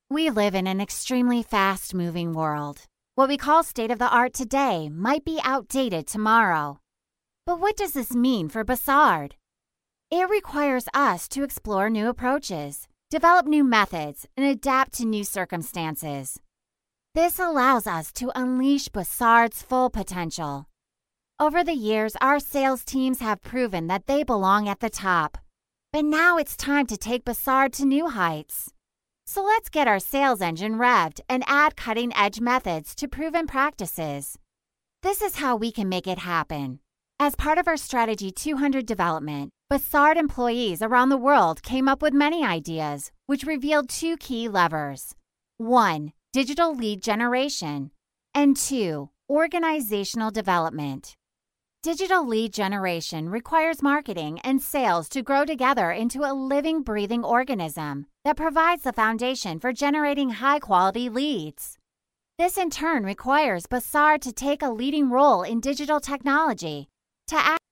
We live in an extremely fast-moving world. What we call state-of-the-art today might be outdated tomorrow. But what does this mean for Bassard? It requires us to explore new approaches, develop new methods, and adapt to new circumstances. This allows us to unleash Bassard's full potential. Over the years, our sales teams have proven that they belong at the top. But now it's time to take Bassard to new heights. So let's get our sales engine revved and add cutting-edge methods to proven practices. This is how we can make it happen. As part of our Strategy 200 development, Bassard employees around the world came up with many ideas, which revealed two key levers. 1. Digital lead generation. And 2. Organizational development. Digital lead generation requires marketing and sales to grow together into a living, breathing organism that provides the foundation for generating high-quality leads. This in turn requires Bassard to take a leading role in digital technology to